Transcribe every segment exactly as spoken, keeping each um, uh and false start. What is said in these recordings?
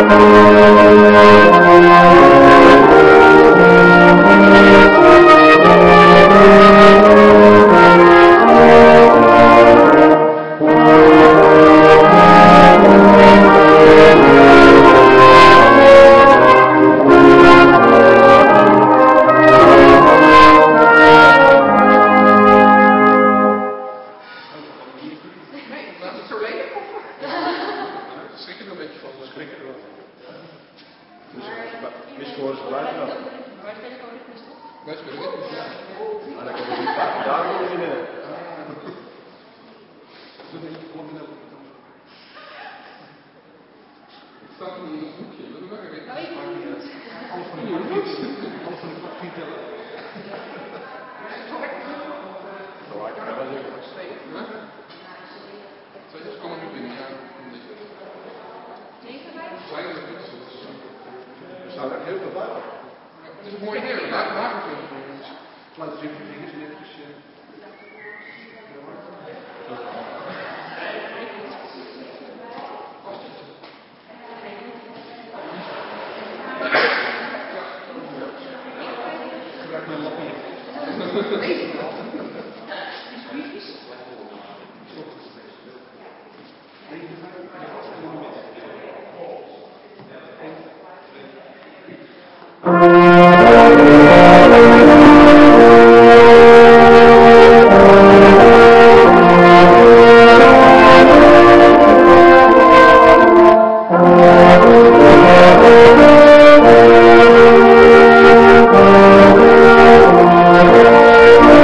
Thank you.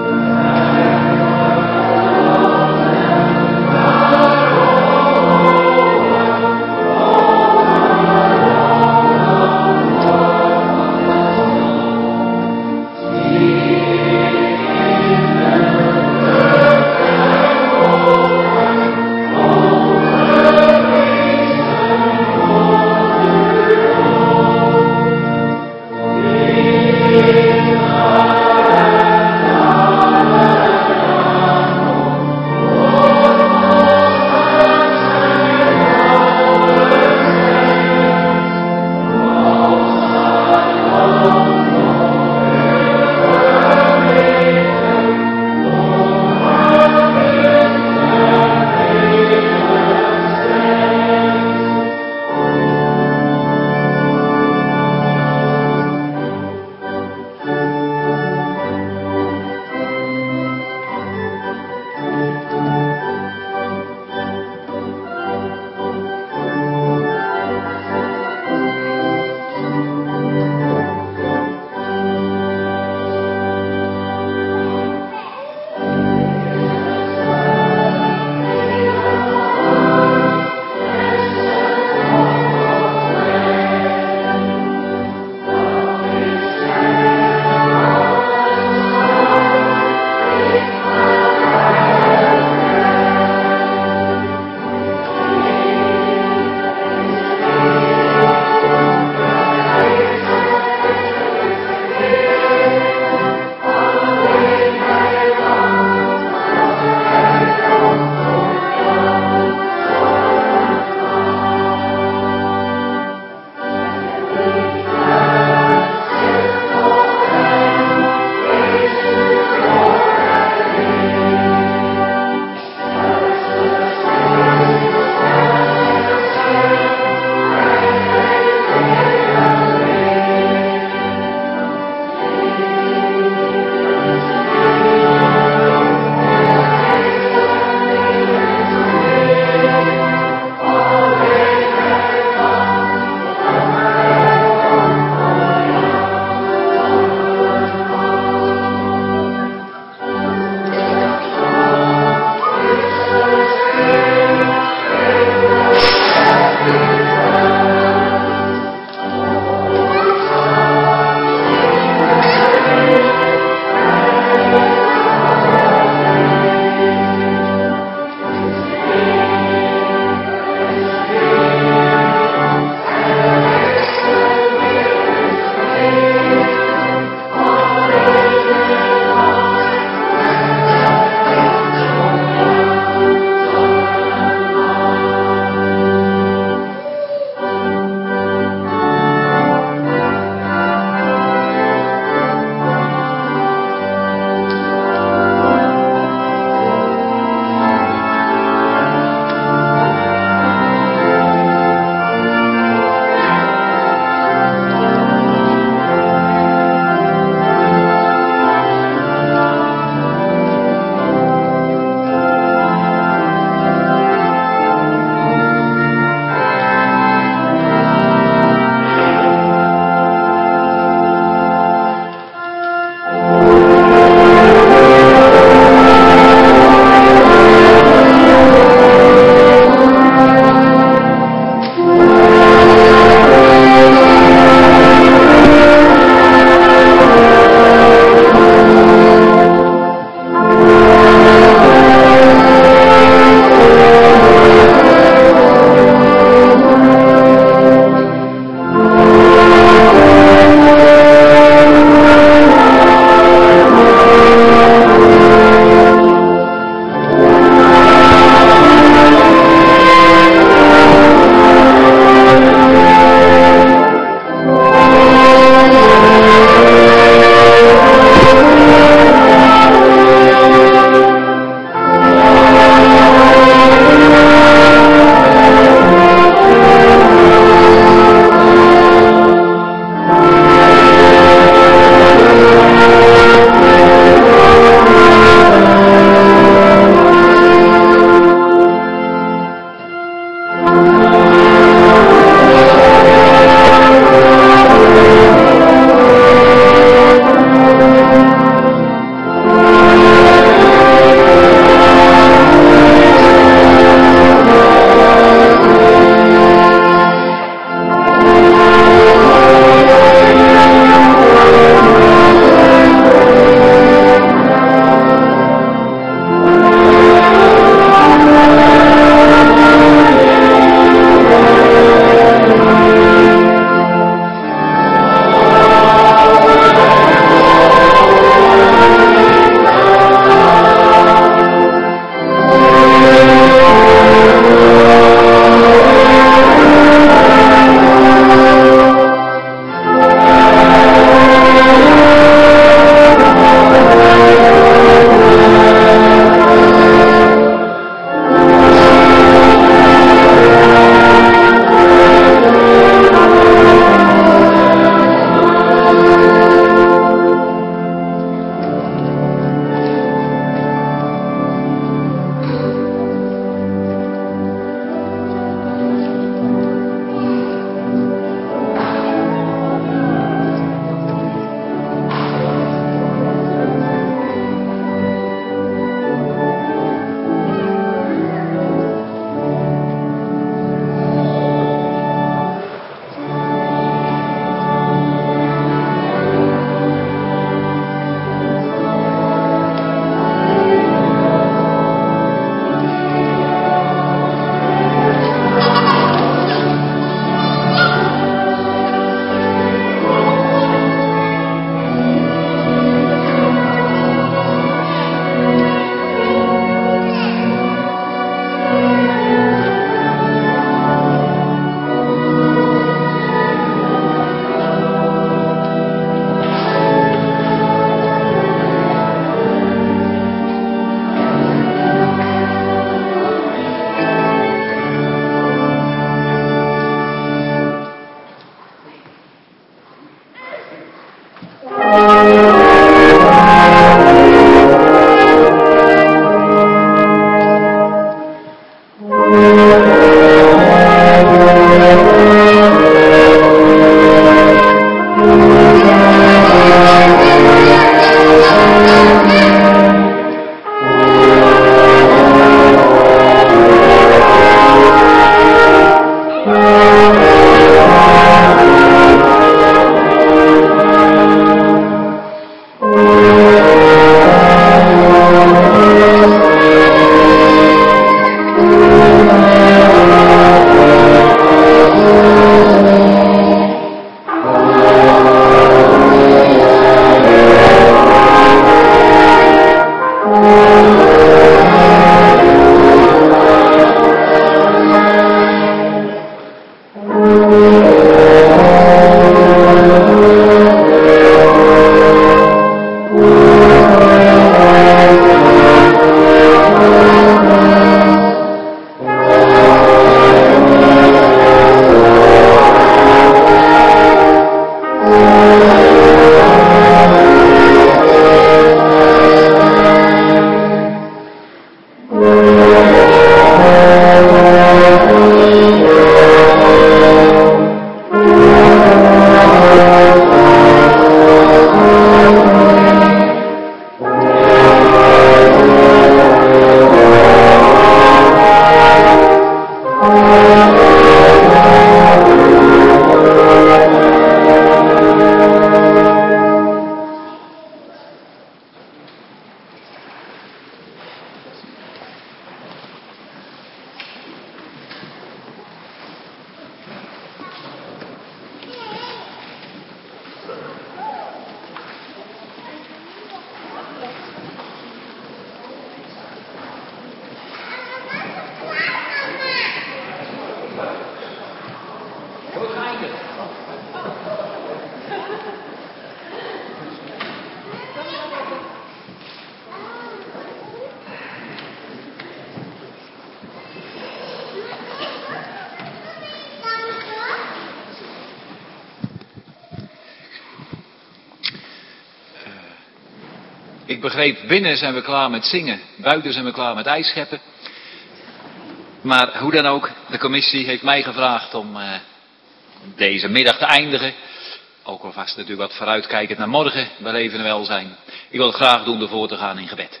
Ik begreep, binnen zijn we klaar met zingen, buiten zijn we klaar met ijs scheppen. Maar hoe dan ook, de commissie heeft mij gevraagd om uh, deze middag te eindigen. Ook alvast natuurlijk wat vooruitkijkend naar morgen, bij leven en welzijn. Ik wil het graag doen door voor te gaan in gebed.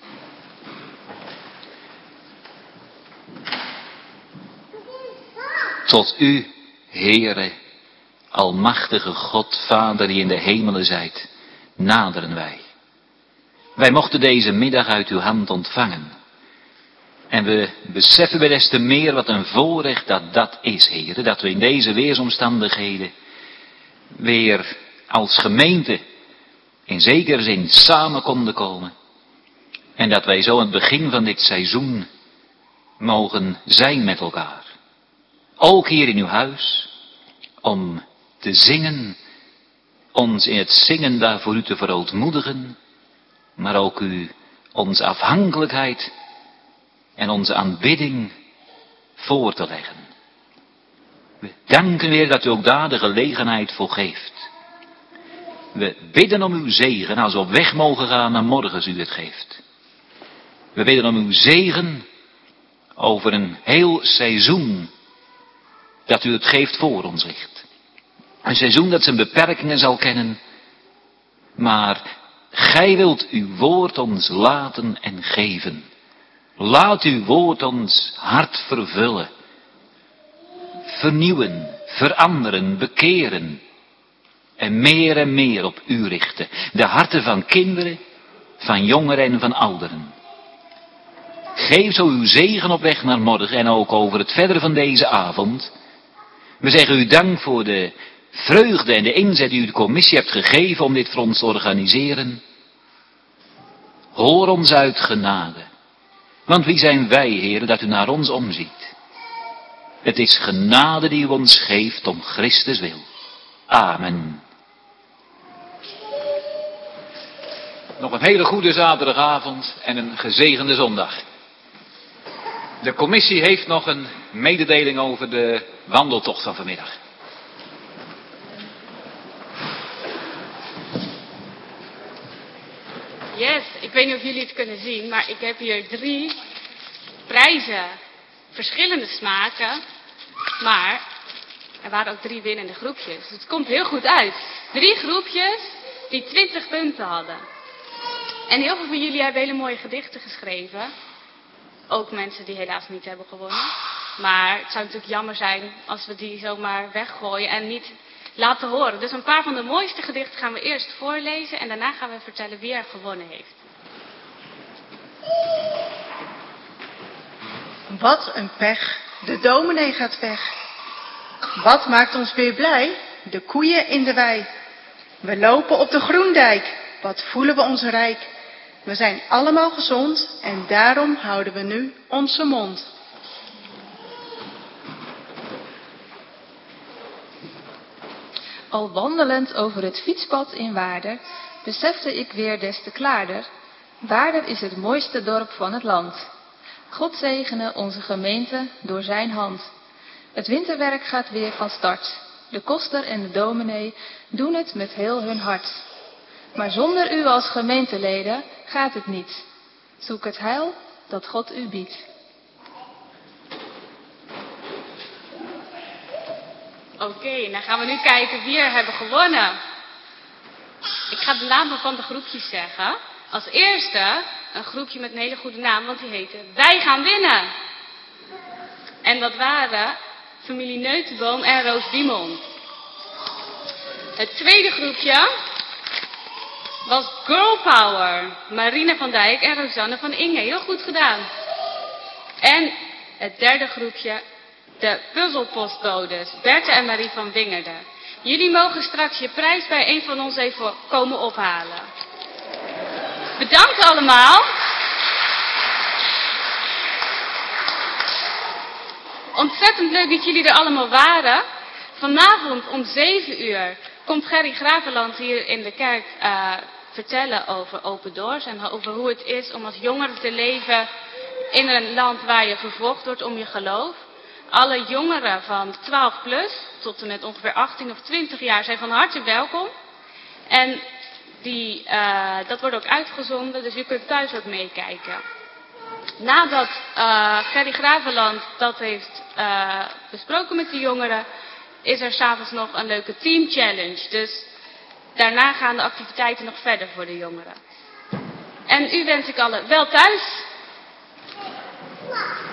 Tot u, Heere, almachtige God, Vader die in de hemelen zijt, naderen wij. Wij mochten deze middag uit uw hand ontvangen. En we beseffen bij des te meer wat een voorrecht dat dat is, Heere. Dat we in deze weersomstandigheden weer als gemeente in zekere zin samen konden komen. En dat wij zo aan het begin van dit seizoen mogen zijn met elkaar. Ook hier in uw huis, om te zingen, ons in het zingen daar voor u te verootmoedigen. Maar ook u onze afhankelijkheid en onze aanbidding voor te leggen. We danken weer dat u ook daar de gelegenheid voor geeft. We bidden om uw zegen als we op weg mogen gaan naar morgen u het geeft. We bidden om uw zegen over een heel seizoen dat u het geeft voor ons ligt. Een seizoen dat zijn beperkingen zal kennen, maar gij wilt uw woord ons laten en geven. Laat uw woord ons hart vervullen. Vernieuwen, veranderen, bekeren. En meer en meer op u richten. De harten van kinderen, van jongeren en van ouderen. Geef zo uw zegen op weg naar morgen en ook over het verder van deze avond. We zeggen u dank voor de vreugde en de inzet die u de commissie hebt gegeven om dit voor ons te organiseren. Hoor ons uit genade. Want wie zijn wij, Heer, dat u naar ons omziet? Het is genade die u ons geeft om Christus wil. Amen. Nog een hele goede zaterdagavond en een gezegende zondag. De commissie heeft nog een mededeling over de wandeltocht van vanmiddag. Yes, ik weet niet of jullie het kunnen zien, maar ik heb hier drie prijzen. Verschillende smaken, maar er waren ook drie winnende groepjes. Dus het komt heel goed uit. Drie groepjes die twintig punten hadden. En heel veel van jullie hebben hele mooie gedichten geschreven. Ook mensen die helaas niet hebben gewonnen. Maar het zou natuurlijk jammer zijn als we die zomaar weggooien en niet laten horen. Dus een paar van de mooiste gedichten gaan we eerst voorlezen en daarna gaan we vertellen wie er gewonnen heeft. Wat een pech, de dominee gaat weg. Wat maakt ons weer blij? De koeien in de wei. We lopen op de Groendijk, wat voelen we ons rijk. We zijn allemaal gezond en daarom houden we nu onze mond. Al wandelend over het fietspad in Waarder, besefte ik weer des te klaarder. Waarder is het mooiste dorp van het land. God zegene onze gemeente door zijn hand. Het winterwerk gaat weer van start. De koster en de dominee doen het met heel hun hart. Maar zonder u als gemeenteleden gaat het niet. Zoek het heil dat God u biedt. Oké, okay, dan gaan we nu kijken wie er hebben gewonnen. Ik ga de namen van de groepjes zeggen. Als eerste een groepje met een hele goede naam, want die heette Wij gaan winnen. En dat waren familie Neutenboom en Roos Diemon. Het tweede groepje was Girl Power. Marina van Dijk en Rosanne van Inge. Heel goed gedaan. En het derde groepje, de puzzelpostcodes. Berthe en Marie van Wingerden. Jullie mogen straks je prijs bij een van ons even komen ophalen. Bedankt allemaal. Ontzettend leuk dat jullie er allemaal waren. Vanavond om zeven uur komt Gerry Graveland hier in de kerk uh, vertellen over Open Doors en over hoe het is om als jongere te leven in een land waar je vervolgd wordt om je geloof. Alle jongeren van twaalf plus tot en met ongeveer achttien of twintig jaar zijn van harte welkom. En die, uh, dat wordt ook uitgezonden, dus u kunt thuis ook meekijken. Nadat uh, Gerry Graveland dat heeft uh, besproken met de jongeren, is er s'avonds nog een leuke team challenge. Dus daarna gaan de activiteiten nog verder voor de jongeren. En u wens ik allen wel thuis.